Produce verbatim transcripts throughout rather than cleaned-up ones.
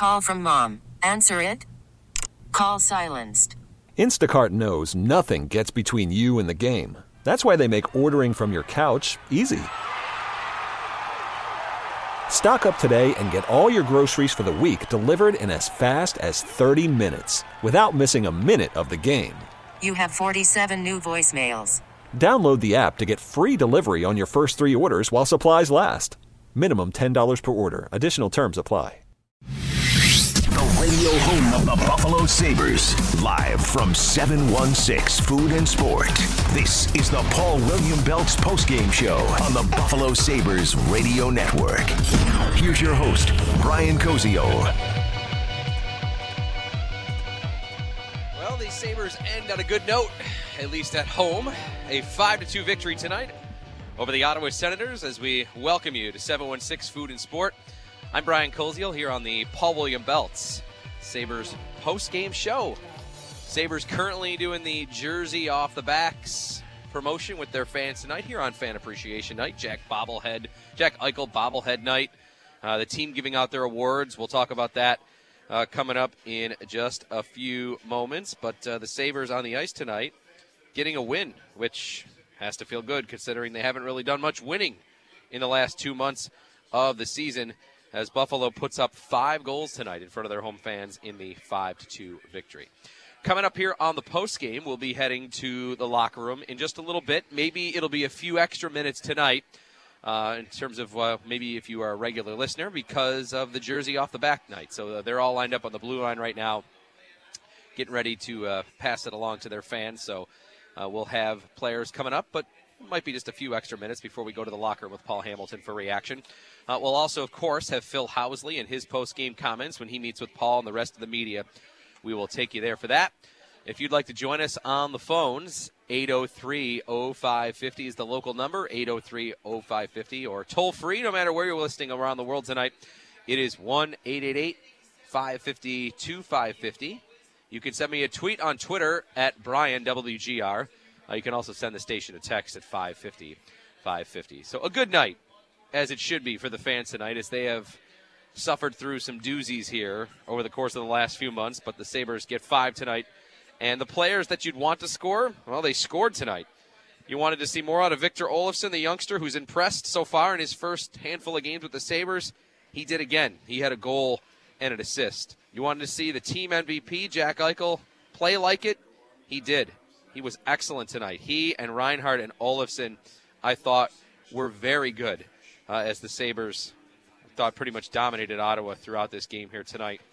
Call from mom. Answer it. Call silenced. Instacart knows nothing gets between you and the game. That's why they make ordering from your couch easy. Stock up today and get all your groceries for the week delivered in as fast as thirty minutes without missing a minute of the game. You have forty-seven new voicemails. Download the app to get free delivery on your first three orders while supplies last. Minimum ten dollars per order. Additional terms apply. The radio home of the Buffalo Sabres. Live from seven one six Food and Sport. This is the Paul William Belts postgame show on the Buffalo Sabres Radio Network. Here's your host, Brian Cozio. Well, the Sabres end on a good note, at least at home. A five to two victory tonight over the Ottawa Senators as we welcome you to seven one six Food and Sport. I'm Brian Koziel here on the Paul William Belts Sabres post-game show. Sabres currently doing the jersey off the backs promotion with their fans tonight here on Fan Appreciation Night. Jack Bobblehead, Jack Eichel Bobblehead Night. Uh, the team giving out their awards. We'll talk about that uh, coming up in just a few moments. But uh, the Sabres on the ice tonight getting a win, which has to feel good considering they haven't really done much winning in the last two months of the season, as Buffalo puts up five goals tonight in front of their home fans in the five to two victory. Coming up here on the postgame, we'll be heading to the locker room in just a little bit. Maybe it'll be a few extra minutes tonight uh, in terms of uh, maybe if you are a regular listener because of the jersey off the back night. So uh, they're all lined up on the blue line right now, getting ready to uh, pass it along to their fans. So uh, we'll have players coming up, but it might be just a few extra minutes before we go to the locker room with Paul Hamilton for reaction. Uh, we'll also, of course, have Phil Housley and his post-game comments when he meets with Paul and the rest of the media. We will take you there for that. If you'd like to join us on the phones, eight oh three oh five five oh is the local number, eight oh three oh five five oh, or toll-free, no matter where you're listening around the world tonight. It is one eight eight eight, five five oh, two five five oh. You can send me a tweet on Twitter at Brian W G R. Uh, you can also send the station a text at five five oh, five five oh. So a good night, as it should be for the fans tonight, as they have suffered through some doozies here over the course of the last few months, but the Sabres get five tonight. And the players that you'd want to score, well, they scored tonight. You wanted to see more out of Victor Olofsson, the youngster who's impressed so far in his first handful of games with the Sabres. He did again. He had a goal and an assist. You wanted to see the team M V P, Jack Eichel, play like it? He did. He was excellent tonight. He and Reinhart and Olofsson, I thought, were very good. Uh, as the Sabres, I thought, pretty much dominated Ottawa throughout this game here tonight.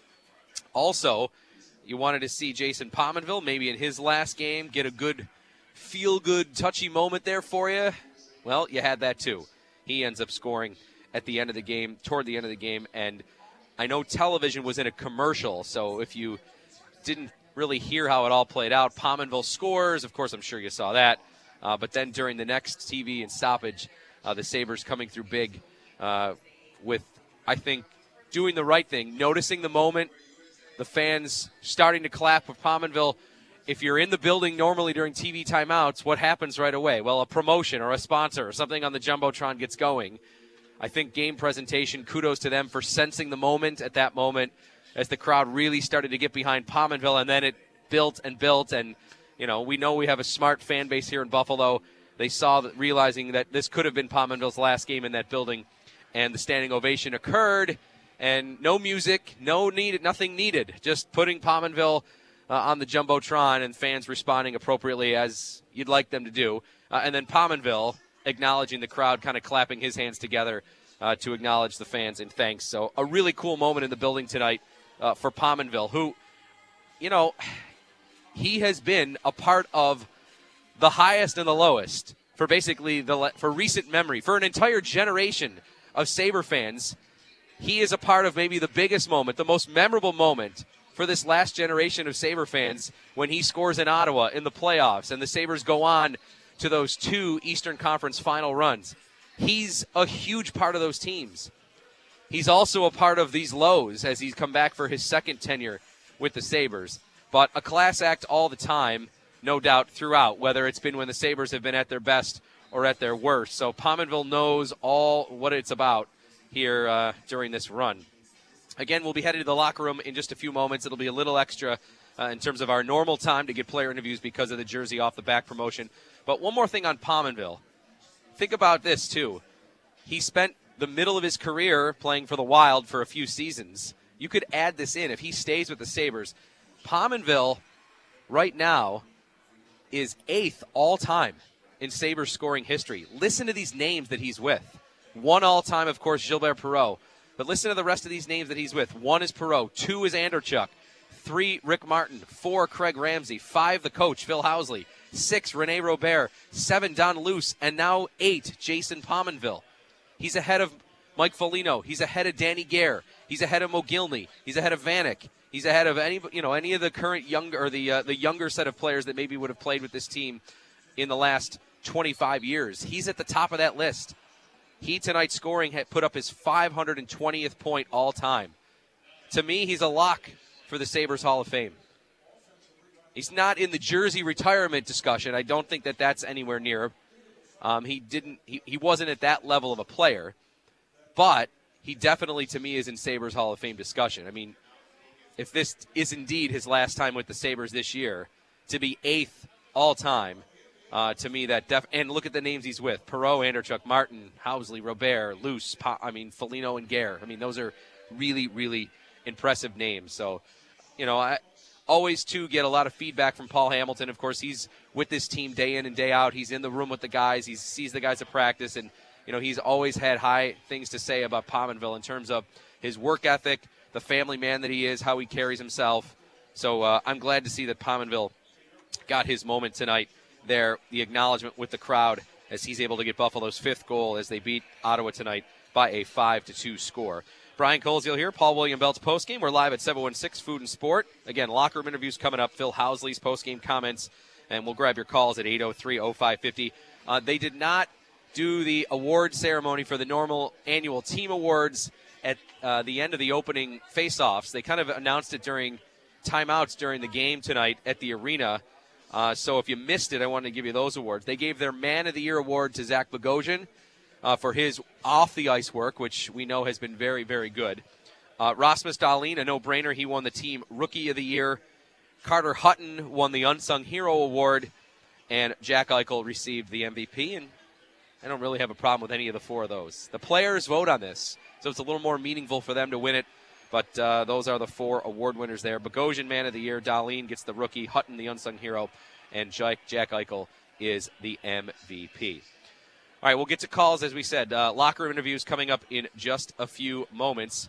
Also, you wanted to see Jason Pominville, maybe in his last game, get a good, feel-good, touchy moment there for you. Well, you had that too. He ends up scoring at the end of the game, toward the end of the game, and I know television was in a commercial, so if you didn't really hear how it all played out, Pominville scores. Of course, I'm sure you saw that. Uh, but then during the next T V and stoppage, Uh, the Sabres coming through big uh, with, I think, doing the right thing, noticing the moment, the fans starting to clap with Pominville. If you're in the building normally during T V timeouts, what happens right away? Well, a promotion or a sponsor or something on the Jumbotron gets going. I think game presentation, kudos to them for sensing the moment at that moment as the crowd really started to get behind Pominville, and then it built and built. And, you know, we know we have a smart fan base here in Buffalo. They saw, that, realizing that this could have been Pominville's last game in that building, and the standing ovation occurred, and no music, no needed, nothing needed, just putting Pominville uh, on the Jumbotron and fans responding appropriately as you'd like them to do, uh, and then Pominville acknowledging the crowd, kind of clapping his hands together uh, to acknowledge the fans in thanks. So a really cool moment in the building tonight uh, for Pominville, who, you know, he has been a part of the highest and the lowest for basically the for recent memory. For an entire generation of Sabre fans, he is a part of maybe the biggest moment, the most memorable moment for this last generation of Sabre fans when he scores in Ottawa in the playoffs and the Sabres go on to those two Eastern Conference final runs. He's a huge part of those teams. He's also a part of these lows as he's come back for his second tenure with the Sabres. But a class act all the time, no doubt, throughout, whether it's been when the Sabres have been at their best or at their worst. So Pominville knows all what it's about here uh, during this run. Again, we'll be headed to the locker room in just a few moments. It'll be a little extra uh, in terms of our normal time to get player interviews because of the jersey off the back promotion. But one more thing on Pominville. Think about this, too. He spent the middle of his career playing for the Wild for a few seasons. You could add this in. If he stays with the Sabres, Pominville right now is eighth all-time in Sabres scoring history. Listen to these names that he's with. One all-time, of course, Gilbert Perreault. But listen to the rest of these names that he's with. One is Perreault. Two is Anderchuk. Three, Rick Martin. Four, Craig Ramsey. Five, the coach, Phil Housley. Six, Rene Robert. Seven, Don Luce. And now eight, Jason Pominville. He's ahead of Mike Foligno. He's ahead of Danny Gare. He's ahead of Mogilny. He's ahead of Vanek. He's ahead of any, you know, any of the current younger or the uh, the younger set of players that maybe would have played with this team in the last twenty-five years. He's at the top of that list. He tonight scoring had put up his five hundred twentieth point all time. To me, he's a lock for the Sabres Hall of Fame. He's not in the jersey retirement discussion. I don't think that that's anywhere near. Um, he didn't. He, he wasn't at that level of a player, but he definitely, to me, is in Sabres Hall of Fame discussion. I mean, if this is indeed his last time with the Sabres this year, to be eighth all time, uh, to me that def. And look at the names he's with: Perreault, Anderchuk, Martin, Housley, Robert, Luce. Pa- I mean, Foligno and Gare. I mean, those are really, really impressive names. So, you know, I. Always, too, get a lot of feedback from Paul Hamilton. Of course, he's with this team day in and day out. He's in the room with the guys. He sees the guys at practice. And, you know, he's always had high things to say about Pominville in terms of his work ethic, the family man that he is, how he carries himself. So uh, I'm glad to see that Pominville got his moment tonight there, the acknowledgement with the crowd as he's able to get Buffalo's fifth goal as they beat Ottawa tonight by a five to two score. Brian Koziel here, Paul William Belt's postgame. We're live at seven one six Food and Sport. Again, locker room interviews coming up. Phil Housley's postgame comments, and we'll grab your calls at eight oh three oh five five oh. Uh, they did not do the award ceremony for the normal annual team awards at uh, the end of the opening face-offs. They kind of announced it during timeouts during the game tonight at the arena. Uh, so if you missed it, I wanted to give you those awards. They gave their Man of the Year award to Zach Bogosian. Uh, for his off-the-ice work, which we know has been very, very good. Uh, Rasmus Dahlin, a no-brainer. He won the team Rookie of the Year. Carter Hutton won the Unsung Hero Award. And Jack Eichel received the M V P. And I don't really have a problem with any of the four of those. The players vote on this, so it's a little more meaningful for them to win it. But uh, those are the four award winners there. Bogosian, Man of the Year. Dahlin gets the Rookie. Hutton, the Unsung Hero. And Jack, Jack Eichel is the M V P. All right, we'll get to calls, as we said. Uh, locker room interviews coming up in just a few moments.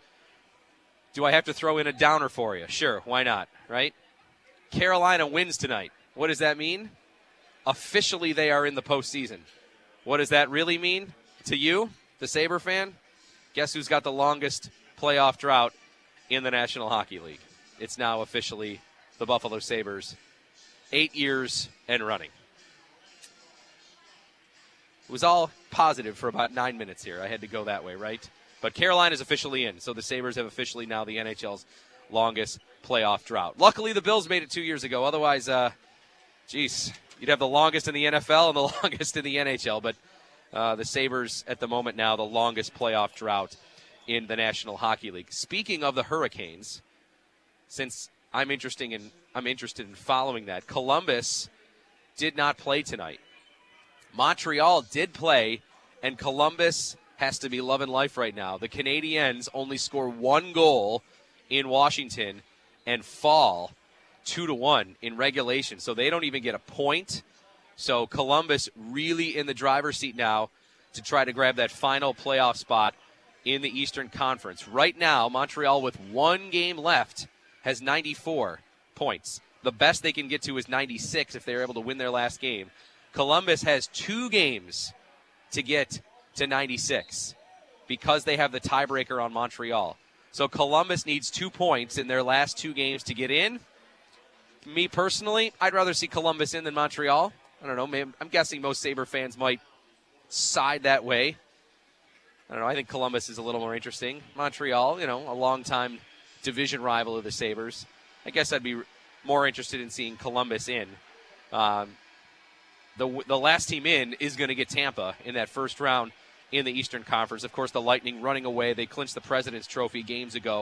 Do I have to throw in a downer for you? Sure, why not, right? Carolina wins tonight. What does that mean? Officially, they are in the postseason. What does that really mean to you, the Sabre fan? Guess who's got the longest playoff drought in the National Hockey League? It's now officially the Buffalo Sabres. Eight years and running. It was all positive for about nine minutes here. I had to go that way, right? But Carolina's officially in, so the Sabres have officially now the N H L's longest playoff drought. Luckily, the Bills made it two years ago. Otherwise, uh, geez, you'd have the longest in the N F L and the longest in the N H L. But uh, the Sabres, at the moment now, the longest playoff drought in the National Hockey League. Speaking of the Hurricanes, since I'm interested in, I'm interested in following that, Columbus did not play tonight. Montreal did play, and Columbus has to be loving life right now. The Canadiens only score one goal in Washington and fall two to one in regulation, so they don't even get a point. So Columbus really in the driver's seat now to try to grab that final playoff spot in the Eastern Conference. Right now, Montreal with one game left has ninety-four points. The best they can get to is ninety-six if they're able to win their last game. Columbus has two games to get to ninety-six because they have the tiebreaker on Montreal. So Columbus needs two points in their last two games to get in. Me personally, I'd rather see Columbus in than Montreal. I don't know. Maybe, I'm guessing most Sabre fans might side that way. I don't know. I think Columbus is a little more interesting. Montreal, you know, a longtime division rival of the Sabres. I guess I'd be more interested in seeing Columbus in. Um, The the last team in is going to get Tampa in that first round in the Eastern Conference. Of course, the Lightning running away. They clinched the President's Trophy games ago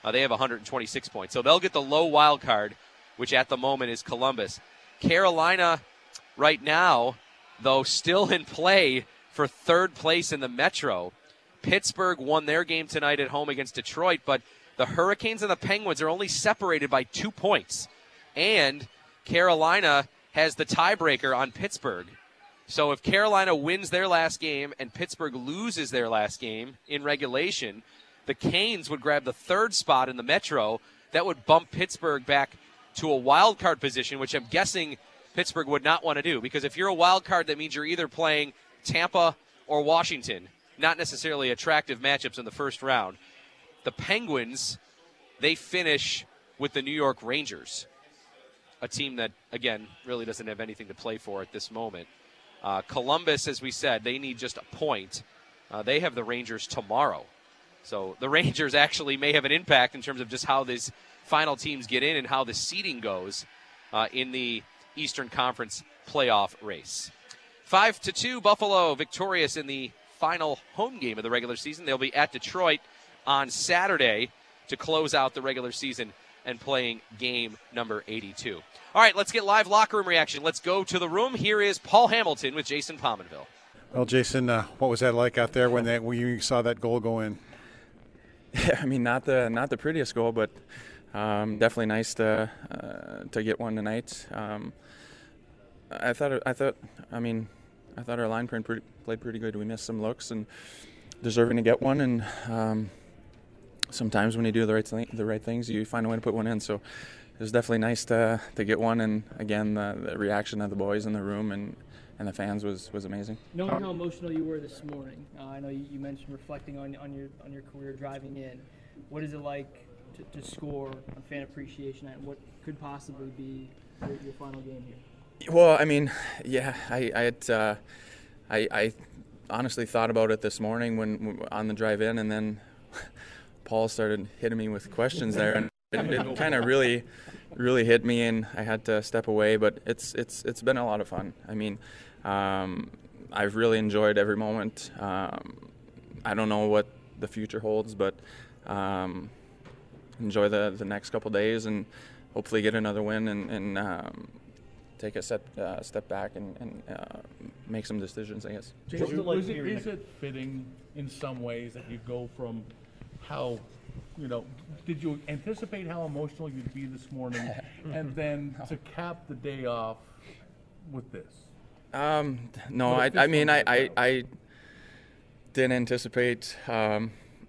Uh, they have one hundred twenty-six points. So they'll get the low wild card, which at the moment is Columbus. Carolina right now, though, still in play for third place in the Metro. Pittsburgh won their game tonight at home against Detroit, but the Hurricanes and the Penguins are only separated by two points. And Carolina has the tiebreaker on Pittsburgh. So if Carolina wins their last game and Pittsburgh loses their last game in regulation, the Canes would grab the third spot in the Metro. That would bump Pittsburgh back to a wild card position, which I'm guessing Pittsburgh would not want to do, because if you're a wild card, that means you're either playing Tampa or Washington. Not necessarily attractive matchups in the first round. The Penguins, they finish with the New York Rangers, a team that, again, really doesn't have anything to play for at this moment. Uh, Columbus, as we said, they need just a point. Uh, they have the Rangers tomorrow. So the Rangers actually may have an impact in terms of just how these final teams get in and how the seeding goes uh, in the Eastern Conference playoff race. Five to two, Buffalo victorious in the final home game of the regular season. They'll be at Detroit on Saturday to close out the regular season and playing game number eighty-two. All right, let's get live locker room reaction. Let's go to the room. Here is Paul Hamilton with Jason Pominville. Well, Jason, uh, what was that like out there when, that, when you saw that goal go in? Yeah, I mean, not the not the prettiest goal, but um, definitely nice to uh, to get one tonight. Um, I thought I thought I mean I thought our line played pretty, played pretty good. We missed some looks and deserving to get one. And um, sometimes when you do the right thing, the right things, you find a way to put one in. So it was definitely nice to to get one. And again, the, the reaction of the boys in the room and. and the fans was, was amazing. Knowing how emotional you were this morning, uh, I know you, you mentioned reflecting on on your on your career driving in. What is it like to, to score on fan appreciation and what could possibly be your, your final game here? Well, I mean, yeah, I I had uh, I, I honestly thought about it this morning when on the drive in, and then Paul started hitting me with questions there, and it, it kind of really. really hit me, and I had to step away, but it's it's it's been a lot of fun. I mean, um, I've really enjoyed every moment. Um, I don't know what the future holds, but um, enjoy the, the next couple days and hopefully get another win and, and um, take a step, uh, step back and, and uh, make some decisions, I guess. Is, is, it, is it fitting in some ways that you go from how You know, did you anticipate how emotional you'd be this morning, and then to cap the day off with this? Um, no, I, I mean, I, I, I didn't anticipate um,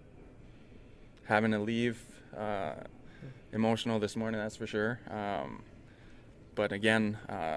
having to leave uh, emotional this morning, that's for sure. Um, but again, uh,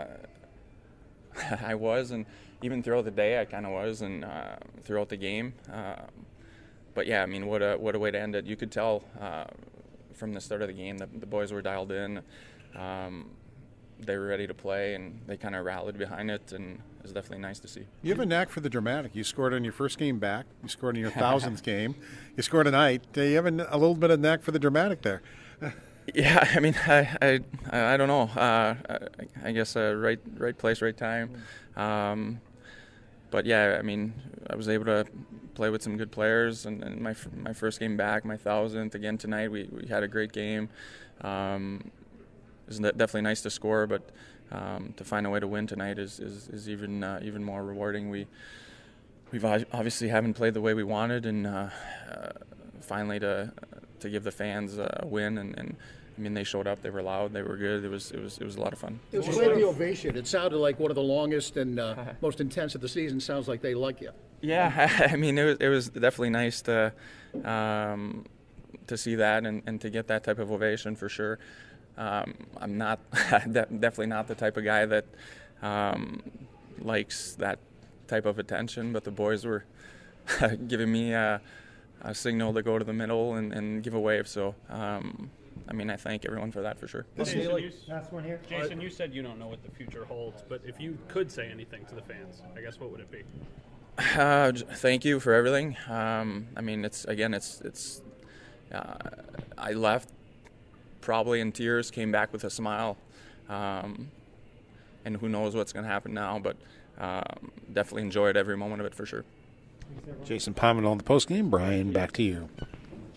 I was, and even throughout the day, I kind of was, and uh, throughout the game. Uh, But yeah, I mean, what a what a way to end it. You could tell uh, from the start of the game that the boys were dialed in. Um, they were ready to play, and they kind of rallied behind it, and it was definitely nice to see. You have a knack for the dramatic. You scored on your first game back. You scored in your thousandth game. You scored tonight. Uh, you have a, a little bit of knack for the dramatic there. Yeah, I mean, I I, I don't know. Uh, I, I guess uh, right right place, right time. Um, but yeah, I mean, I was able to play with some good players, and, and my my first game back, my thousandth again tonight. We we had a great game. Um, it's definitely nice to score, but um, to find a way to win tonight is is, is even uh, even more rewarding. We we've obviously haven't played the way we wanted, and uh, uh, finally to to give the fans a win, and, and I mean, they showed up. They were loud. They were good. It was it was it was a lot of fun. It was quite the ovation. It sounded like one of the longest and uh, most intense of the season. Sounds like they like you. Yeah, I mean, it was it was definitely nice to um, to see that and, and to get that type of ovation for sure. Um, I'm not definitely not the type of guy that um, likes that type of attention, but the boys were giving me a, a signal to go to the middle and, and give a wave. So. Um, I mean, I thank everyone for that for sure. Jason, you, last one here. Jason, you said you don't know what the future holds, but if you could say anything to the fans, I guess what would it be? Uh, thank you for everything. Um, I mean, it's again, it's it's. Uh, I left probably in tears, came back with a smile, um, and who knows what's going to happen now, but um, definitely enjoyed every moment of it for sure. Jason Pominville on the postgame. Brian, back to you.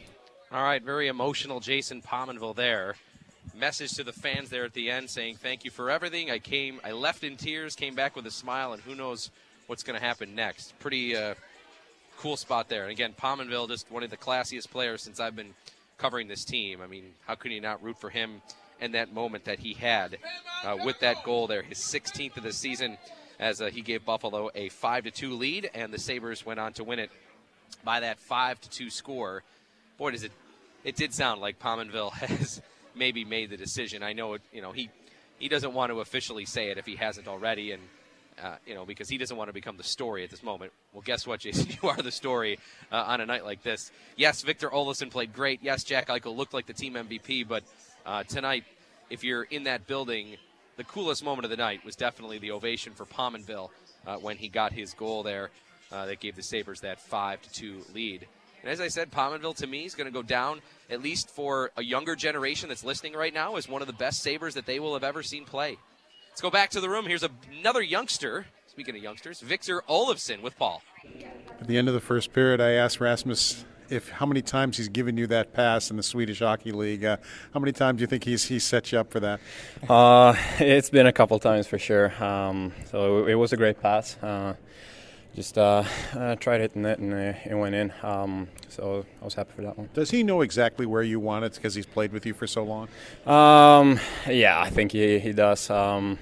All right, very emotional Jason Pominville there. Message to the fans there at the end saying thank you for everything. I came, I left in tears, came back with a smile, and who knows what's going to happen next. Pretty uh, cool spot there. And again, Pominville, just one of the classiest players since I've been covering this team. I mean, how could you not root for him and that moment that he had uh, with that goal there, his sixteenth of the season, as uh, he gave Buffalo a five to two lead, and the Sabres went on to win it by that five to two score. Boy, does it it did sound like Pominville has maybe made the decision. I know it, you know, he he doesn't want to officially say it if he hasn't already, and uh, you know, because he doesn't want to become the story at this moment. Well, guess what, Jason? You are the story uh, on a night like this. Yes, Victor Olofsson played great. Yes, Jack Eichel looked like the team M V P, but uh, tonight, if you're in that building, the coolest moment of the night was definitely the ovation for Pominville uh, when he got his goal there uh, that gave the Sabres that five to two lead. And as I said, Pominville, to me, is going to go down, at least for a younger generation that's listening right now, as one of the best Sabres that they will have ever seen play. Let's go back to the room. Here's a, another youngster, speaking of youngsters, Victor Olofsson with Paul. At the end of the first period, I asked Rasmus if how many times he's given you that pass in the Swedish Hockey League. Uh, how many times do you think he's he's set you up for that? Uh, it's been a couple times for sure. Um, so it was a great pass. Uh, just uh, uh, tried hitting it and uh, it went in. Um, so I was happy for that one. Does he know exactly where you want it because he's played with you for so long? Um, yeah, I think he he does. Um,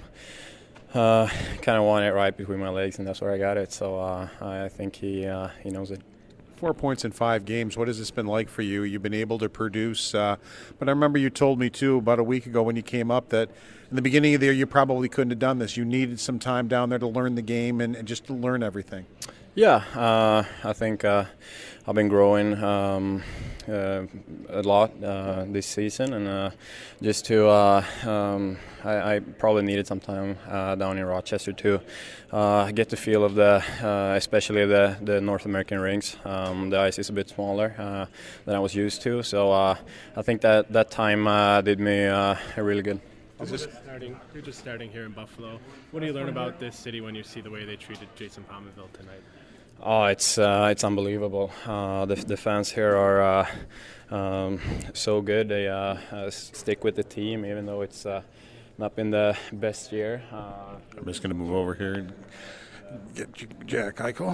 uh, kind of want it right between my legs, and that's where I got it. So uh, I think he uh, he knows it. Four points in five games. What has this been like for you? You've been able to produce, uh, but I remember you told me too about a week ago when you came up that in the beginning of the year you probably couldn't have done this. You needed some time down there to learn the game and, and just to learn everything. Yeah, uh, I think uh, I've been growing um, uh, a lot uh, this season, and uh, just to uh, um, I, I probably needed some time uh, down in Rochester to uh, get the feel of the, uh, especially the, the North American rinks. Um, the ice is a bit smaller uh, than I was used to, so uh, I think that that time uh, did me uh, really good. You're just, starting, you're just starting here in Buffalo. What do you learn about this city when you see the way they treated Jason Pominville tonight? Oh, it's uh, it's unbelievable. Uh, the the fans here are uh, um, so good. They uh, uh, stick with the team, even though it's uh, not been the best year. Uh, I'm just going to move over here and get Jack Eichel.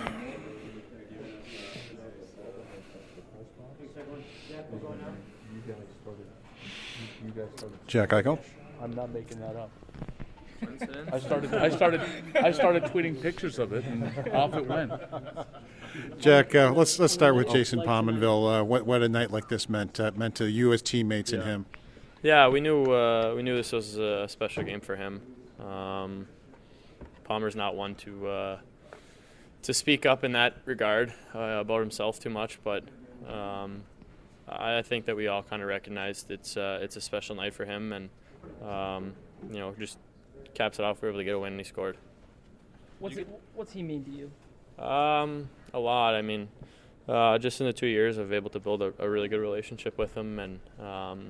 Jack Eichel. I'm not making that up. I started. I started. I started tweeting pictures of it, and off it went. Jack, uh, let's let's start with Jason Pominville. Uh, what what a night like this meant uh, meant to you as teammates yeah. and him. Yeah, we knew uh, we knew this was a special game for him. Um, Palmer's not one to uh, to speak up in that regard uh, about himself too much, but um, I think that we all kind of recognized it's uh, it's a special night for him, and um, you know, just caps it off. We were able to get a win, and he scored. What's it, what's he mean to you? Um, a lot. I mean, uh, just in the two years, I've been able to build a, a really good relationship with him, and um,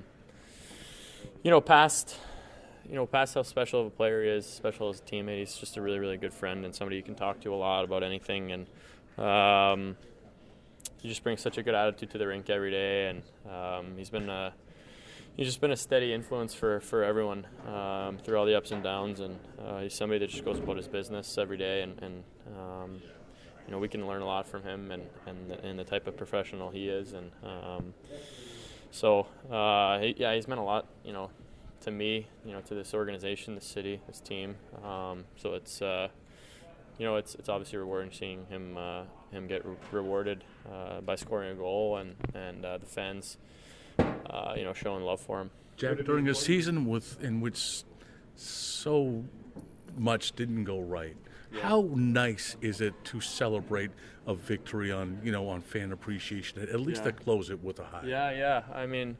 you know, past you know, past how special of a player he is, special as a teammate, he's just a really, really good friend and somebody you can talk to a lot about anything. And um, he just brings such a good attitude to the rink every day, and um, he's been a He's just been a steady influence for, for everyone um, through all the ups and downs, and uh, he's somebody that just goes about his business every day, and, and um, you know, we can learn a lot from him and, and, the, and the type of professional he is, and um, so uh, he, yeah, he's meant a lot, you know, to me, you know, to this organization, this city, this team. Um, so it's uh, you know, it's it's obviously rewarding seeing him uh, him get re- rewarded uh, by scoring a goal, and and uh, the fans. Uh, you know, showing love for him. Jack, during a season with in which so much didn't go right, yeah. How nice is it to celebrate a victory on, you know, on fan appreciation, at least yeah. to close it with a high? Yeah, yeah. I mean,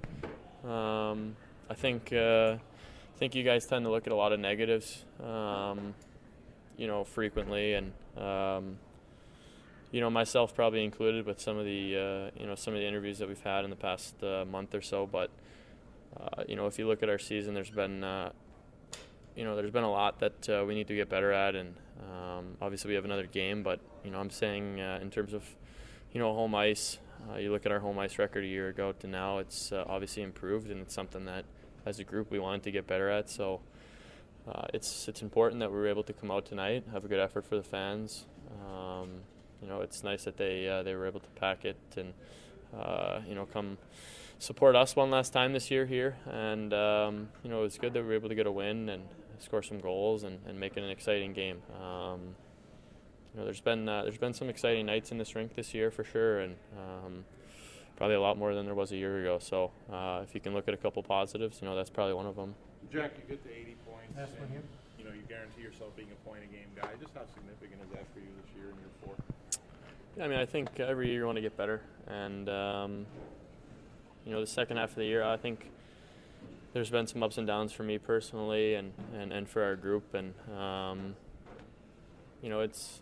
um, I think uh, I think you guys tend to look at a lot of negatives, um, you know, frequently, and um, you know, myself probably included with some of the, uh, you know, some of the interviews that we've had in the past uh, month or so. But, uh, you know, if you look at our season, there's been, uh, you know, there's been a lot that uh, we need to get better at. And um, obviously we have another game. But, you know, I'm saying uh, in terms of, you know, home ice, uh, you look at our home ice record a year ago to now, it's uh, obviously improved, and it's something that as a group we wanted to get better at. So uh, it's it's important that we were able to come out tonight, have a good effort for the fans. Um, you know, it's nice that they uh, they were able to pack it and uh, you know come support us one last time this year here. And um, you know, it was good that we were able to get a win and score some goals and, and make it an exciting game. Um, you know, there's been uh, there's been some exciting nights in this rink this year for sure, and um, probably a lot more than there was a year ago. So uh, if you can look at a couple positives, you know, that's probably one of them. Jack, you get to eighty points. Last one here. You know, you guarantee yourself being a point a game guy. Just how significant is that for you this year in year four? Yeah, I mean, I think every year you want to get better, and um, you know, the second half of the year, I think there's been some ups and downs for me personally, and, and, and for our group, and um, you know, it's.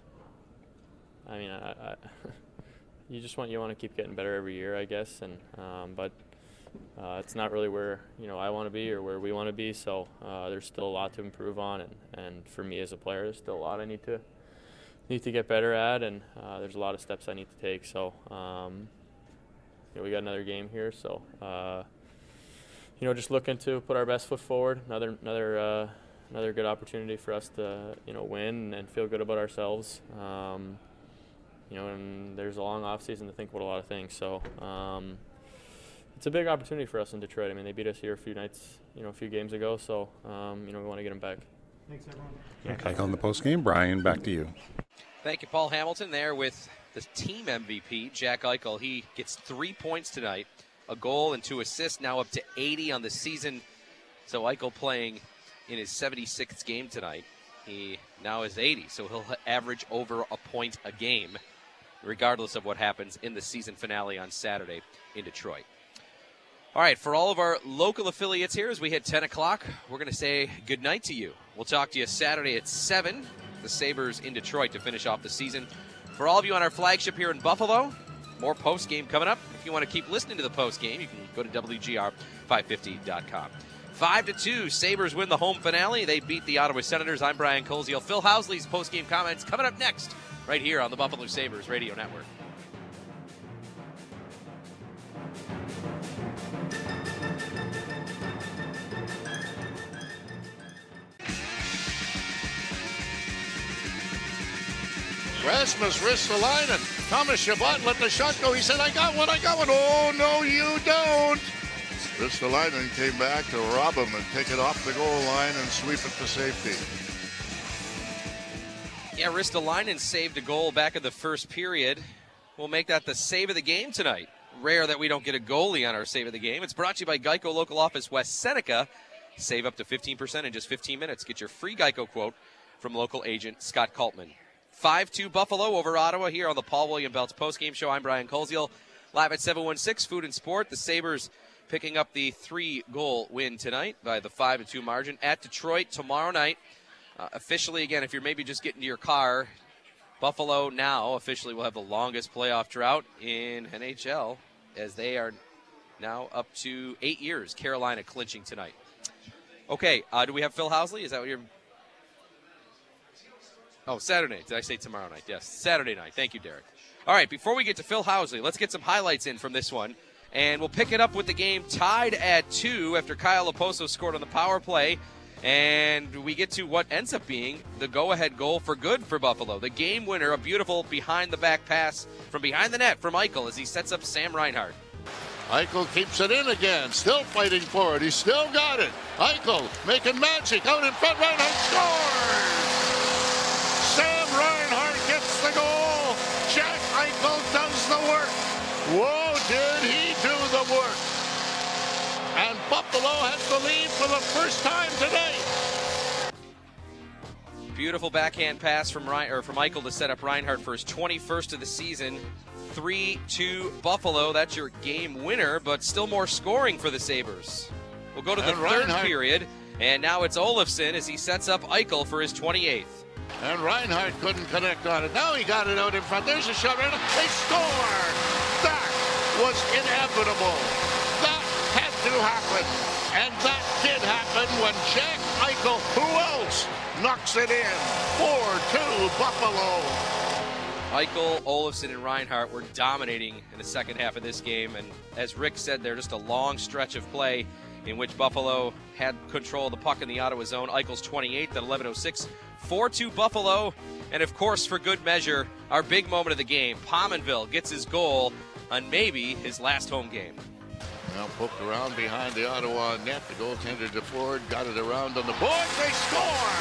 I mean, I, I you just want you want to keep getting better every year, I guess, and um, but uh, it's not really where you know I want to be or where we want to be. So uh, there's still a lot to improve on, and, and for me as a player, there's still a lot I need to need to get better at, and uh, there's a lot of steps I need to take. So um, you know, we got another game here, so uh, you know, just looking to put our best foot forward. Another another uh, another good opportunity for us to you know win and feel good about ourselves. Um, You know, and there's a long off season to think about a lot of things. So um, it's a big opportunity for us in Detroit. I mean, they beat us here a few nights, you know, a few games ago. So um, you know, we want to get them back. Thanks, everyone. Jack Eichel in the post game. Brian, back to you. Thank you, Paul Hamilton. There with the team M V P, Jack Eichel. He gets three points tonight, a goal and two assists. Now up to eighty on the season. So Eichel playing in his seventy-sixth game tonight. He now is eighty, so he'll average over a point a game, regardless of what happens in the season finale on Saturday in Detroit. All right, for all of our local affiliates here, as we hit ten o'clock, we're going to say good night to you. We'll talk to you Saturday at seven, the Sabres in Detroit to finish off the season. For all of you on our flagship here in Buffalo, more post-game coming up. If you want to keep listening to the post-game, you can go to W G R five fifty dot com. Five to two, Sabres win the home finale. They beat the Ottawa Senators. I'm Brian Koziel. Phil Housley's post-game comments coming up next, right here on the Buffalo Sabres Radio Network. Rasmus Ristolainen. Thomas Chabot let the shot go. He said, I got one, I got one. Oh, no, you don't. Ristolainen came back to rob him and take it off the goal line and sweep it to safety. Yeah, Ristolainen saved a goal back in the first period. We'll make that the save of the game tonight. Rare that we don't get a goalie on our save of the game. It's brought to you by Geico Local Office West Seneca. Save up to fifteen percent in just fifteen minutes. Get your free Geico quote from local agent Scott Kaltman. five two Buffalo over Ottawa here on the Paul William Belts postgame show. I'm Brian Koziel. Live at seven one six Food and Sport. The Sabres picking up the three-goal win tonight by the five to two margin at Detroit tomorrow night. Uh, officially, again, if you're maybe just getting to your car, Buffalo now officially will have the longest playoff drought in N H L, as they are now up to eight years. Carolina clinching tonight. Okay, uh, do we have Phil Housley? Is that what you're... Oh, Saturday. Did I say tomorrow night? Yes, Saturday night. Thank you, Derek. All right, before we get to Phil Housley, let's get some highlights in from this one. And we'll pick it up with the game tied at two after Kyle Oposo scored on the power play. And we get to what ends up being the go-ahead goal for good for Buffalo. The game winner, a beautiful behind-the-back pass from behind the net from Eichel as he sets up Sam Reinhart. Eichel keeps it in again, still fighting for it. He's still got it. Eichel making magic out in front. Reinhart scores! Sam Reinhart gets the goal. Jack Eichel does the work. Whoa, did he do the work? And Buffalo has the lead for the first time today. Beautiful backhand pass from Rein, or from Eichel to set up Reinhart for his twenty-first of the season. three two Buffalo. That's your game winner, but still more scoring for the Sabres. We'll go to the And third Reinhart. period, and now it's Olofsson as he sets up Eichel for his twenty-eighth. And Reinhart couldn't connect on it. Now he got it out in front. There's a shot. Right. They score! That was inevitable. That had to happen. And that did happen when Jack Eichel, who else, knocks it in. four two Buffalo. Eichel, Olofsson, and Reinhart were dominating in the second half of this game. And as Rick said, there just a long stretch of play in which Buffalo had control of the puck in the Ottawa zone. Eichel's twenty-eighth at eleven oh six. four two Buffalo. And, of course, for good measure, our big moment of the game, Pominville gets his goal on maybe his last home game. Now poked around behind the Ottawa net. The goaltender DeFord got it around on the board. They score!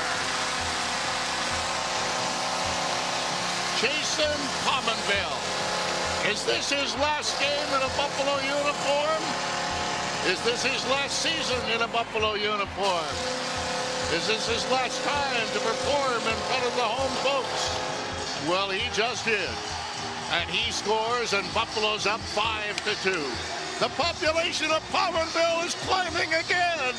Jason Pominville. Is this his last game in a Buffalo uniform? Is this his last season in a Buffalo uniform? Is this his last time to perform in front of the home folks? Well, he just did. And he scores, and Buffalo's up five to two. The population of Pominville is climbing again.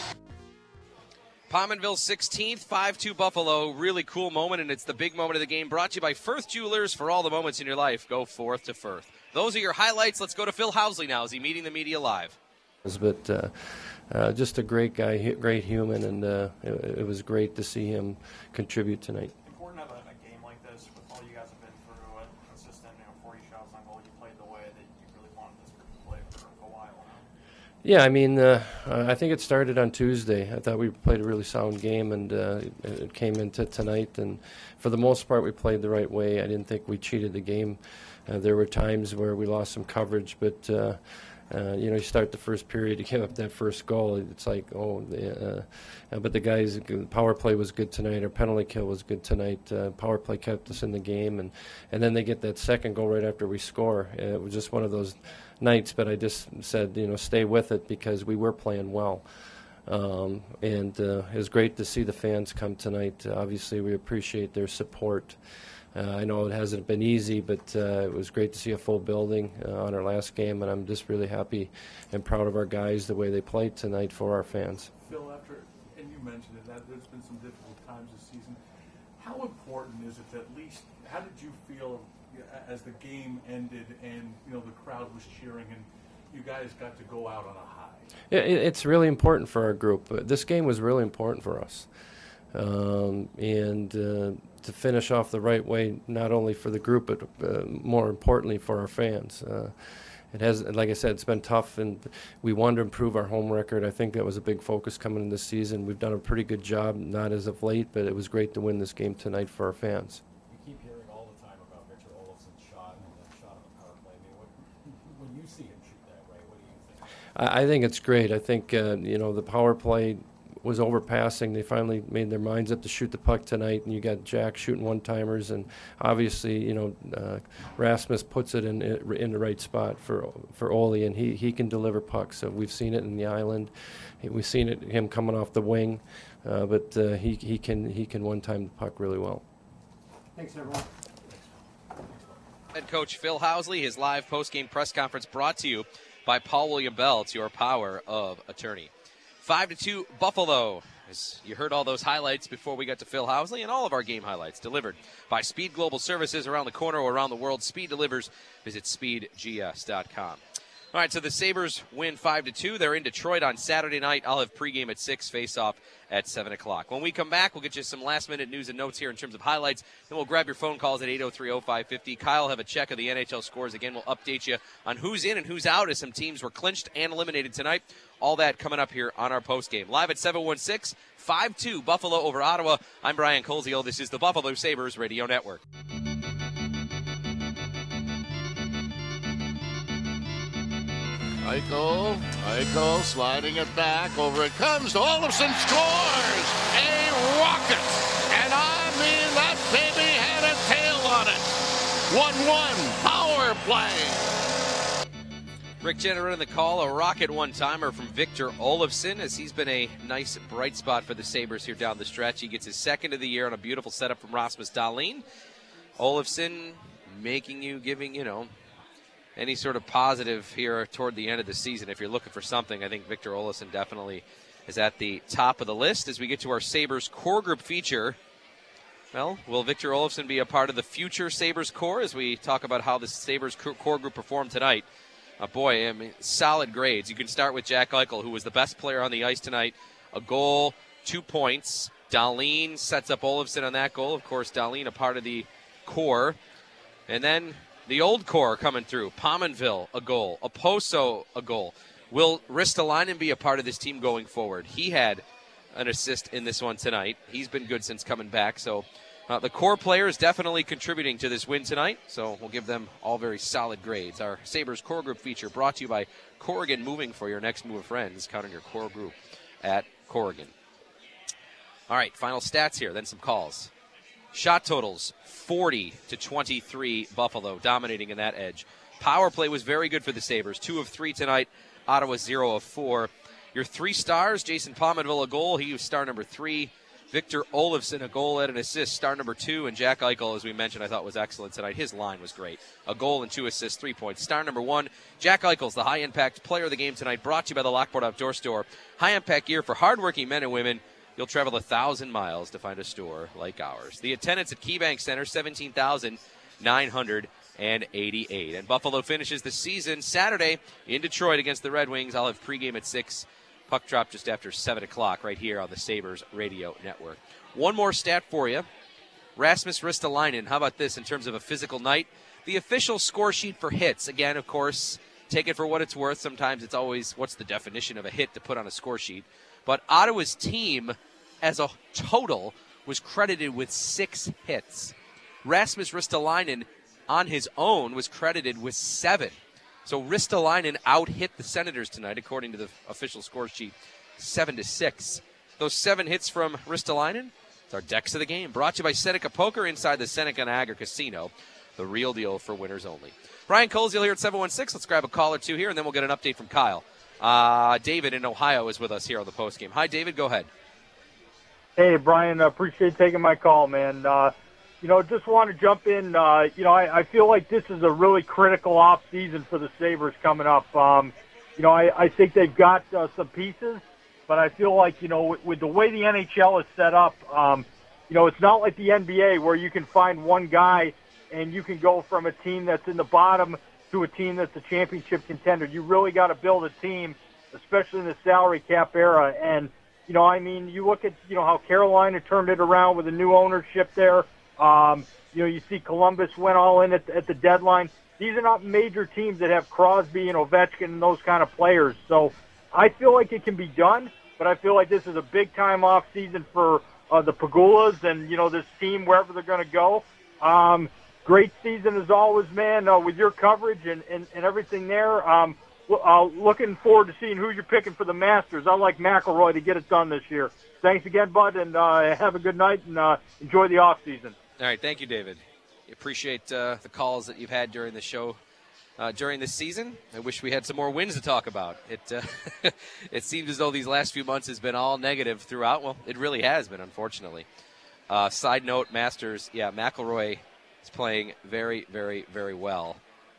Pominville sixteenth, five two Buffalo. Really cool moment, and it's the big moment of the game. Brought to you by Firth Jewelers. For all the moments in your life, go forth to Firth. Those are your highlights. Let's go to Phil Housley now as he meeting the media live. But uh, uh, just a great guy, great human, and uh, it, it was great to see him contribute tonight. Important of a, a game like this, with all you guys have been through, a consistent, you know, forty shots on goal. You played the way that you really wanted this group to play for a while now. Yeah, I mean, uh, I think it started on Tuesday. I thought we played a really sound game, and uh, it, it came into tonight. And for the most part, we played the right way. I didn't think we cheated the game. Uh, there were times where we lost some coverage, but. Uh, Uh, you know, you start the first period, you give up that first goal. It's like, oh, uh, uh, but the guys, power play was good tonight. Our penalty kill was good tonight. Uh, power play kept us in the game, and, and then they get that second goal right after we score. Uh, it was just one of those nights. But I just said, you know, stay with it because we were playing well. Um, and uh, it was great to see the fans come tonight. Uh, obviously, we appreciate their support. Uh, I know it hasn't been easy, but uh, it was great to see a full building uh, on our last game, and I'm just really happy and proud of our guys, the way they played tonight for our fans. Phil, after, and you mentioned it, that there's been some difficult times this season. How important is it to at least, how did you feel as the game ended and, you know, the crowd was cheering and you guys got to go out on a high? It, it's really important for our group. This game was really important for us. Um, and uh, to finish off the right way, not only for the group, but uh, more importantly for our fans. Uh, it has, like I said, it's been tough, and we wanted to improve our home record. I think that was a big focus coming in this season. We've done a pretty good job, not as of late, but it was great to win this game tonight for our fans. We keep hearing all the time about Victor Olofsson's shot and the shot on the power play. I mean, what, when you see him shoot that way, what do you think? I, I think it's great. I think, uh, you know, the power play was overpassing. They finally made their minds up to shoot the puck tonight, and you got Jack shooting one-timers, and obviously, you know, uh, Rasmus puts it in in the right spot for for Ole, and he, he can deliver pucks. So we've seen it in the island, we've seen it him coming off the wing, uh, but uh, he he can he can one-time the puck really well. Thanks, everyone. Head coach Phil Housley, his live post-game press conference brought to you by Paul William Bell. It's your power of attorney. Five to two Buffalo. As you heard all those highlights before we got to Phil Housley, and all of our game highlights delivered by Speed Global Services around the corner or around the world. Speed delivers. Visit speed g s dot com. All right, so the Sabres win five to two. They're in Detroit on Saturday night. I'll have pregame at six, face-off at seven o'clock. When we come back, we'll get you some last-minute news and notes here in terms of highlights. Then we'll grab your phone calls at eight oh three oh five fifty. Kyle will have a check of the N H L scores. Again, we'll update you on who's in and who's out as some teams were clinched and eliminated tonight. All that coming up here on our postgame. Live at seven one six, five two Buffalo over Ottawa. I'm Brian Koziel. This is the Buffalo Sabres Radio Network. Eichel, Eichel sliding it back. Over it comes. Olofsson scores a rocket. And I mean, that baby had a tail on it. one one power play. Rick Jenner in the call, a rocket one-timer from Victor Olofsson, as he's been a nice bright spot for the Sabres here down the stretch. He gets his second of the year on a beautiful setup from Rasmus Dahlin. Olofsson making you, giving, you know, any sort of positive here toward the end of the season. If you're looking for something, I think Victor Olofsson definitely is at the top of the list. As we get to our Sabres core group feature, well, will Victor Olofsson be a part of the future Sabres core as we talk about how the Sabres core group performed tonight? Uh, boy, I mean, solid grades. You can start with Jack Eichel, who was the best player on the ice tonight. A goal, two points. Dahlin sets up Olofsson on that goal. Of course, Dahlin a part of the core. And then the old core coming through. Pominville, a goal. Oposo, a goal. Will Ristolainen be a part of this team going forward? He had an assist in this one tonight. He's been good since coming back. So uh, the core players definitely contributing to this win tonight. So we'll give them all very solid grades. Our Sabres Core Group feature brought to you by Corrigan Moving for your next move of friends. Count on your core group at Corrigan. All right, final stats here, then some calls. Shot totals, forty to twenty-three, Buffalo dominating in that edge. Power play was very good for the Sabres. Two of three tonight. Ottawa zero of four. Your three stars, Jason Pominville a goal. He was star number three. Victor Olofsson a goal and an assist, star number two. And Jack Eichel, as we mentioned, I thought was excellent tonight. His line was great. A goal and two assists, three points. Star number one, Jack Eichel's the high-impact player of the game tonight, brought to you by the Lockport Outdoor Store. High-impact gear for hardworking men and women. You'll travel a thousand miles to find a store like ours. The attendance at KeyBank Center, seventeen thousand nine hundred eighty-eight. And Buffalo finishes the season Saturday in Detroit against the Red Wings. I'll have pregame at six. Puck drop just after seven o'clock right here on the Sabres Radio Network. One more stat for you. Rasmus Ristolainen, how about this in terms of a physical night? The official score sheet for hits. Again, of course, take it for what it's worth. Sometimes it's always what's the definition of a hit to put on a score sheet. But Ottawa's team as a total was credited with six hits. Rasmus Ristolainen on his own was credited with seven. So Ristolainen out-hit the Senators tonight, according to the official score sheet, seven to six. Those seven hits from Ristolainen, it's our Decks of the Game, brought to you by Seneca Poker inside the Seneca Niagara Casino. The real deal for winners only. Brian Koziel here at seven one six. Let's grab a call or two here, and then we'll get an update from Kyle. Uh, David in Ohio is with us here on the postgame. Hi, David. Go ahead. Hey, Brian. I appreciate taking my call, man. Uh, you know, just want to jump in. Uh, you know, I, I feel like this is a really critical off season for the Sabres coming up. Um, you know, I, I think they've got uh, some pieces, but I feel like, you know, with, with the way the N H L is set up, um, you know, it's not like the N B A where you can find one guy and you can go from a team that's in the bottom to a team that's a championship contender. You really got to build a team, especially in the salary cap era. And, you know, I mean, you look at, you know, how Carolina turned it around with a new ownership there. Um, you know, you see Columbus went all in at, at the deadline. These are not major teams that have Crosby and Ovechkin and those kind of players. So I feel like it can be done, but I feel like this is a big-time off season for uh, the Pagulas and, you know, this team, wherever they're going to go. Um, great season as always, man, uh, with your coverage and, and, and everything there. Um, uh, looking forward to seeing who you're picking for the Masters. I like McIlroy to get it done this year. Thanks again, bud, and uh, have a good night and uh, enjoy the off season. All right, thank you, David. Appreciate uh, the calls that you've had during the show uh, during this season. I wish we had some more wins to talk about. It uh, it seems as though these last few months has been all negative throughout. Well, it really has been, unfortunately. Uh, side note, Masters, yeah, McIlroy is playing very, very, very well.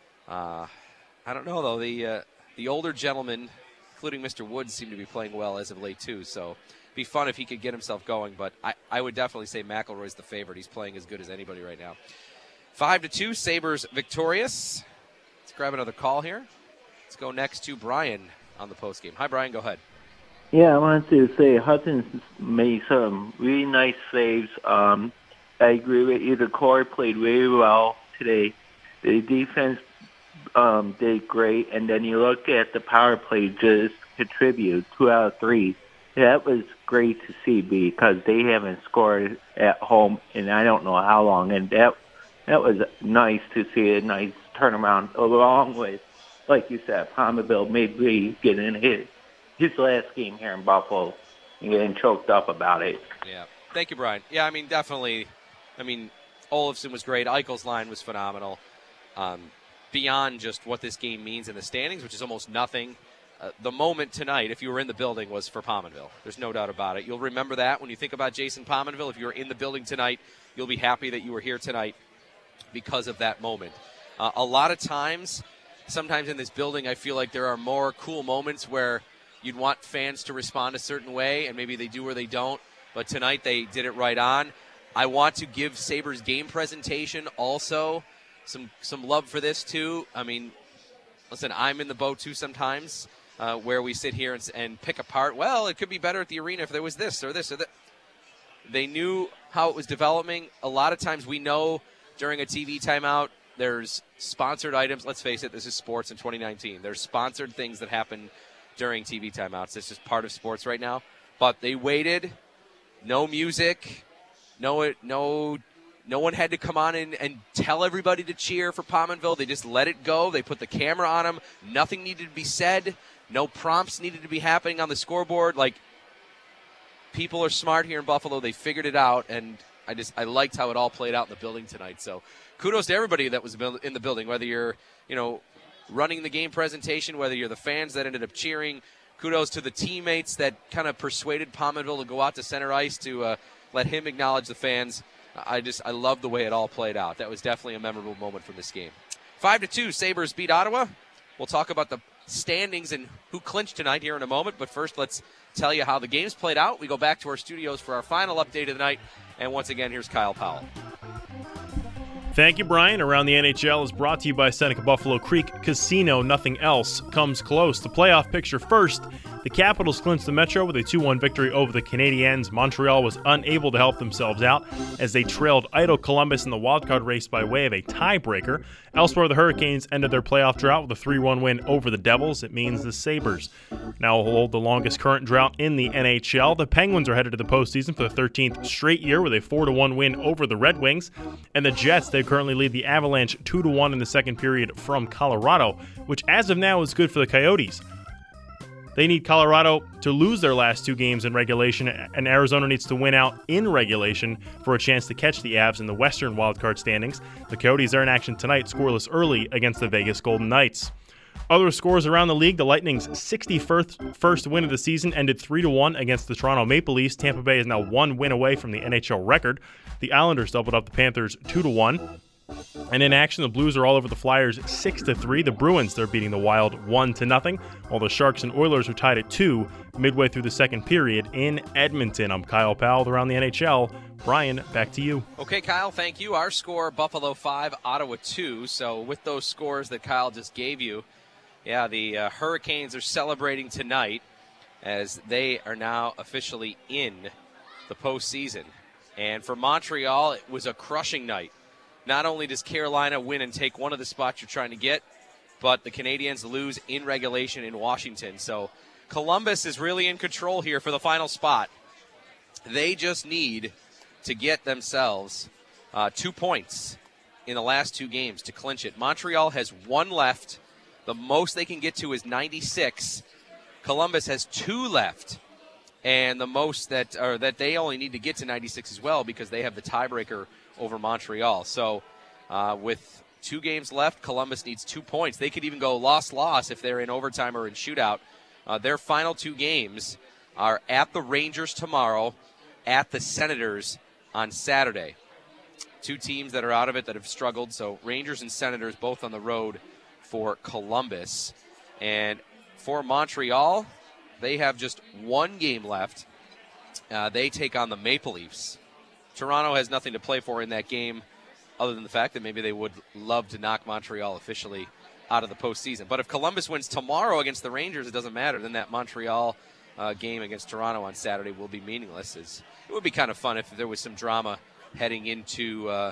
Uh, I don't know, though. The, uh, the older gentlemen, including Mister Woods, seem to be playing well as of late, too. So it'd be fun if he could get himself going. But I, I would definitely say McIlroy's the favorite. He's playing as good as anybody right now. Five to two, Sabres victorious. Let's grab another call here. Let's go next to Brian on the postgame. Hi, Brian. Go ahead. Yeah, I wanted to say Hudson made some really nice saves. Um, I agree with you. The core played really well today. The defense um, did great, and then you look at the power play just contribute two out of three. That was great to see because they haven't scored at home in I don't know how long, and that that was nice to see a nice turnaround along with, like you said, Pominville maybe getting hit his last game here in Buffalo and getting choked up about it. Yeah. Thank you, Brian. Yeah, I mean, definitely. I mean, Olofsson was great. Eichel's line was phenomenal. Um, beyond just what this game means in the standings, which is almost nothing, uh, the moment tonight, if you were in the building, was for Pominville. There's no doubt about it. You'll remember that when you think about Jason Pominville. If you were in the building tonight, you'll be happy that you were here tonight because of that moment. Uh, a lot of times, sometimes in this building, I feel like there are more cool moments where you'd want fans to respond a certain way, and maybe they do or they don't. But tonight they did it right on. I want to give Sabres game presentation also some some love for this too. I mean, listen, I'm in the boat too sometimes uh, where we sit here and, and pick apart, well, it could be better at the arena if there was this or this or that. They knew how it was developing. A lot of times we know during a T V timeout there's sponsored items. Let's face it, this is sports in twenty nineteen. There's sponsored things that happen during T V timeouts. This is part of sports right now. But they waited. No music. No, no, no one had to come on and, and tell everybody to cheer for Pominville. They just let it go. They put the camera on them. Nothing needed to be said. No prompts needed to be happening on the scoreboard. Like, people are smart here in Buffalo. They figured it out, and I just I liked how it all played out in the building tonight. So kudos to everybody that was in the building, whether you're, you know, running the game presentation, whether you're the fans that ended up cheering. Kudos to the teammates that kind of persuaded Pominville to go out to center ice to uh, let him acknowledge the fans. I just I love the way it all played out. That was definitely a memorable moment from this game. Five to two, Sabres beat Ottawa. We'll talk about the standings and who clinched tonight here in a moment. But first, let's tell you how the games played out. We go back to our studios for our final update of the night. And once again, here's Kyle Powell. Thank you, Brian. Around the N H L is brought to you by Seneca Buffalo Creek Casino. Nothing else comes close. The playoff picture first. The Capitals clinched the Metro with a two one victory over the Canadiens. Montreal was unable to help themselves out as they trailed idle Columbus in the wildcard race by way of a tiebreaker. Elsewhere, the Hurricanes ended their playoff drought with a three one win over the Devils. It means the Sabres now hold the longest current drought in the N H L. The Penguins are headed to the postseason for the thirteenth straight year with a four to one win over the Red Wings. And the Jets, they currently lead the Avalanche two to one in the second period from Colorado, which as of now is good for the Coyotes. They need Colorado to lose their last two games in regulation, and Arizona needs to win out in regulation for a chance to catch the Avs in the Western wildcard standings. The Coyotes are in action tonight, scoreless early against the Vegas Golden Knights. Other scores around the league, the Lightning's sixty-first win of the season ended three to one against the Toronto Maple Leafs. Tampa Bay is now one win away from the N H L record. The Islanders doubled up the Panthers two to one. And in action, the Blues are all over the Flyers six to three. The Bruins, they're beating the Wild one to nothing, while the Sharks and Oilers are tied at two midway through the second period in Edmonton. I'm Kyle Powell around the N H L. Brian, back to you. Okay, Kyle, thank you. Our score, Buffalo five, Ottawa two. So with those scores that Kyle just gave you, yeah, the uh, Hurricanes are celebrating tonight as they are now officially in the postseason. And for Montreal, it was a crushing night. Not only does Carolina win and take one of the spots you're trying to get, but the Canadiens lose in regulation in Washington. So Columbus is really in control here for the final spot. They just need to get themselves uh, two points in the last two games to clinch it. Montreal has one left. The most they can get to is ninety-six. Columbus has two left, and the most that or that they only need to get to ninety-six as well because they have the tiebreaker over Montreal. So uh, with two games left, Columbus needs two points. They could even go loss-loss if they're in overtime or in shootout. Uh, their final two games are at the Rangers tomorrow, at the Senators on Saturday. Two teams that are out of it that have struggled. So Rangers and Senators both on the road for Columbus. And for Montreal, they have just one game left. Uh, they take on the Maple Leafs. Toronto has nothing to play for in that game other than the fact that maybe they would love to knock Montreal officially out of the postseason. But if Columbus wins tomorrow against the Rangers, it doesn't matter. Then that Montreal uh, game against Toronto on Saturday will be meaningless. It's, it would be kind of fun if there was some drama heading into uh,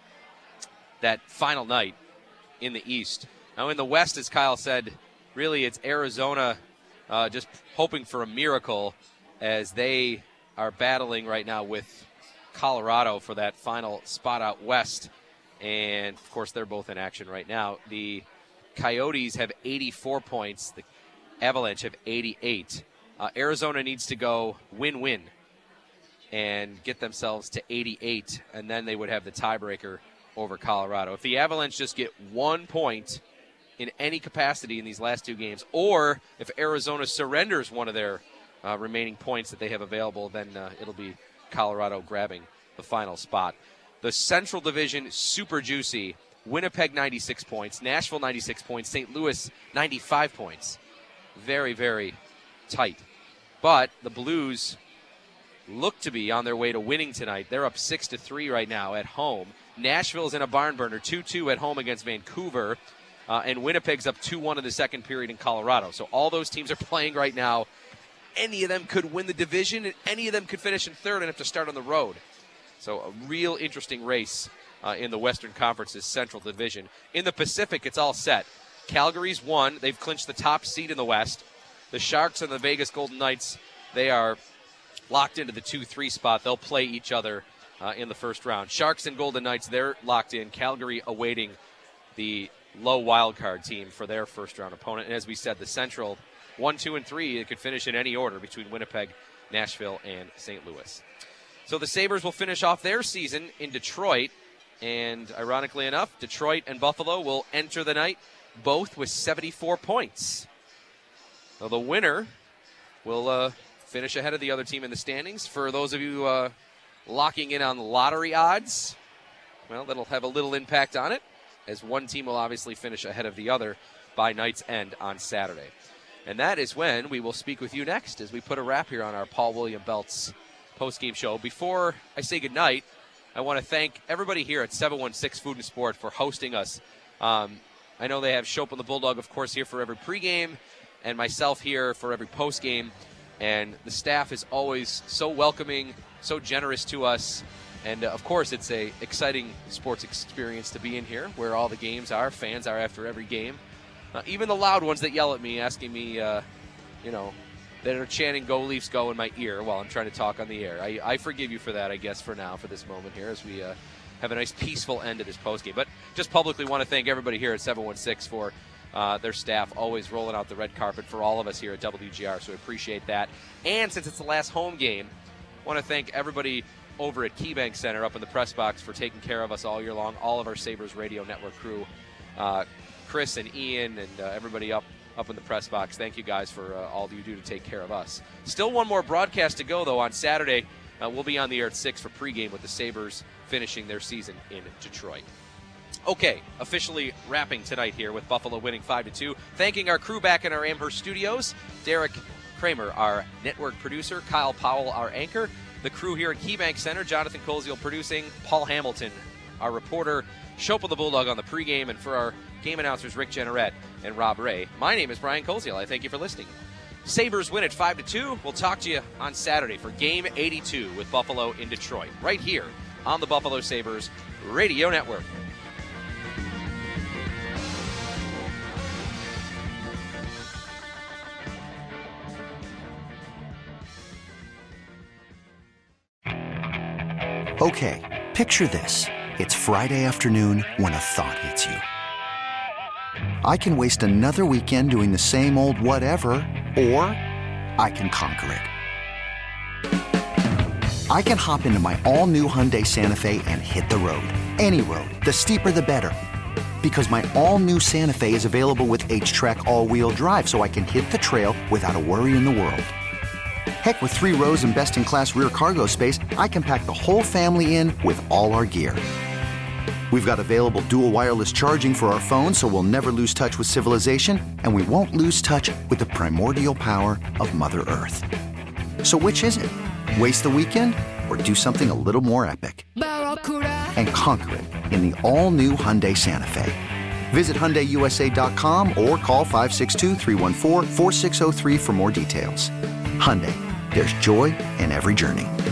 that final night in the East. Now in the West, as Kyle said, really it's Arizona uh, just hoping for a miracle as they are battling right now with Colorado for that final spot out west. And, of course, they're both in action right now. The Coyotes have eighty-four points. The Avalanche have eighty-eight. Uh, Arizona needs to go win-win and get themselves to eighty-eight, and then they would have the tiebreaker over Colorado. If the Avalanche just get one point in any capacity in these last two games, or if Arizona surrenders one of their uh, remaining points that they have available, then uh, it'll be Colorado grabbing the final spot. The Central Division, super juicy. Winnipeg, ninety-six points. Nashville, ninety-six points. Saint Louis, ninety-five points. Very, very tight. But the Blues look to be on their way to winning tonight. They're up six to three right now at home. Nashville's in a barn burner, two two at home against Vancouver. Uh, and Winnipeg's up two one in the second period in Colorado. So all those teams are playing right now. Any of them could win the division, and any of them could finish in third and have to start on the road. So a real interesting race uh, in the Western Conference's Central Division. In the Pacific, it's all set. Calgary's won. They've clinched the top seed in the West. The Sharks and the Vegas Golden Knights, they are locked into the two three spot. They'll play each other uh, in the first round. Sharks and Golden Knights, they're locked in. Calgary awaiting the low wild card team for their first round opponent. And as we said, the Central, one, two, and three, it could finish in any order between Winnipeg, Nashville, and Saint Louis. So the Sabres will finish off their season in Detroit. And ironically enough, Detroit and Buffalo will enter the night both with seventy-four points. So the winner will uh, finish ahead of the other team in the standings. For those of you uh, locking in on lottery odds, well, that'll have a little impact on it, as one team will obviously finish ahead of the other by night's end on Saturday. And that is when we will speak with you next as we put a wrap here on our Paul William Belts postgame show. Before I say goodnight, I want to thank everybody here at seven one six Food and Sport for hosting us. Um, I know they have Schopp and the Bulldog, of course, here for every pregame, and myself here for every postgame. And the staff is always so welcoming, so generous to us. And, uh, of course, it's a exciting sports experience to be in here, where all the games are, fans are after every game. Uh, even the loud ones that yell at me, asking me, uh, you know, that are chanting "Go Leafs, go" in my ear while I'm trying to talk on the air. I, I forgive you for that, I guess, for now, for this moment here, as we uh, have a nice peaceful end to this postgame. But just publicly want to thank everybody here at seven one six for uh, their staff always rolling out the red carpet for all of us here at W G R, so I appreciate that. And since it's the last home game, I want to thank everybody over at KeyBank Center up in the press box for taking care of us all year long, all of our Sabres Radio Network crew, uh, Chris and Ian and uh, everybody up up in the press box. Thank you guys for uh, all you do to take care of us. Still one more broadcast to go, though. On Saturday, uh, we'll be on the air at six for pregame with the Sabres finishing their season in Detroit. Okay, officially wrapping tonight here with Buffalo winning five to two. Thanking our crew back in our Amherst studios, Derek Kramer, our network producer, Kyle Powell, our anchor, the crew here at KeyBank Center, Jonathan Koziel producing, Paul Hamilton, our reporter, Schopp the Bulldog on the pregame, and for our game announcers, Rick Jenneret and Rob Ray. My name is Brian Koziel. I thank you for listening. Sabres win at five to two. We'll talk to you on Saturday for Game eighty-two with Buffalo in Detroit, right here on the Buffalo Sabres Radio Network. Okay, picture this. It's Friday afternoon when a thought hits you. I can waste another weekend doing the same old whatever, or I can conquer it. I can hop into my all-new Hyundai Santa Fe and hit the road. Any road. The steeper, the better. Because my all-new Santa Fe is available with H-Track all-wheel drive, so I can hit the trail without a worry in the world. Heck, with three rows and best-in-class rear cargo space, I can pack the whole family in with all our gear. We've got available dual wireless charging for our phones, so we'll never lose touch with civilization, and we won't lose touch with the primordial power of Mother Earth. So which is it? Waste the weekend or do something a little more epic? And conquer it in the all-new Hyundai Santa Fe. Visit Hyundai U S A dot com or call five six two, three one four, four six zero three for more details. Hyundai, there's joy in every journey.